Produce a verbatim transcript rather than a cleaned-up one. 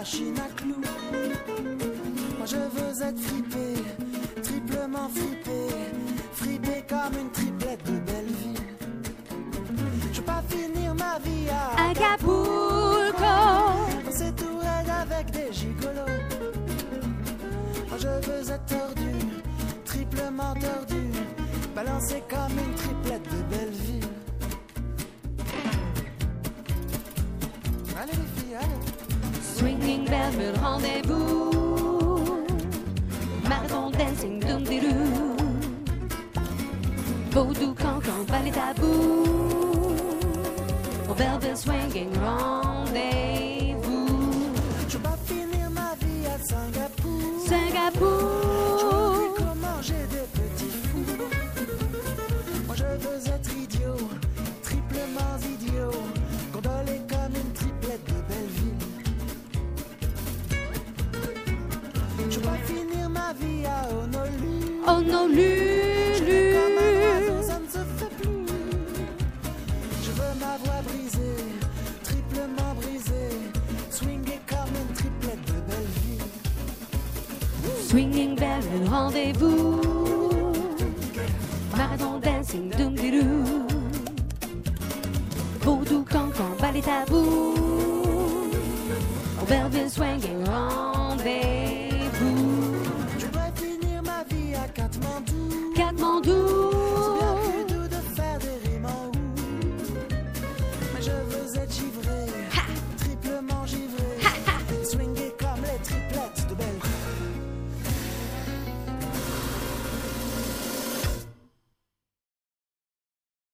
machine à clous. Moi je veux être fripé, triplement fripé, fripé comme une triplette de Belleville. Je veux pas finir ma vie à Acapulco. On s'est tout raide avec des gigolos. Moi je veux être tordu, triplement tordu, balancé comme une triplette de Belleville. Allez les filles, allez. Swinging Belleville rendez-vous. Marathon dancing dum di doo. Vaudou cancan ballet tabou. Au Belleville swinging rendez-vous. Je veux pas finir ma vie à Singapour. Singapour. Je veux plus comment j'ai des petits fous. Moi je veux être idiot, triplement idiot, gondolé comme une triplette de Belleville. Je veux pas finir ma vie à Honolulu. Honolulu. Comme un oiseau, ça ne se fait plus. Je veux ma voix brisée, triplement brisée, swinguer comme une triplette de Belleville. Swinging Belleville rendez-vous. Marathon dancing dum di doo. Vaudou cancan ballet tabou. Au Belleville swinging rendez-vous.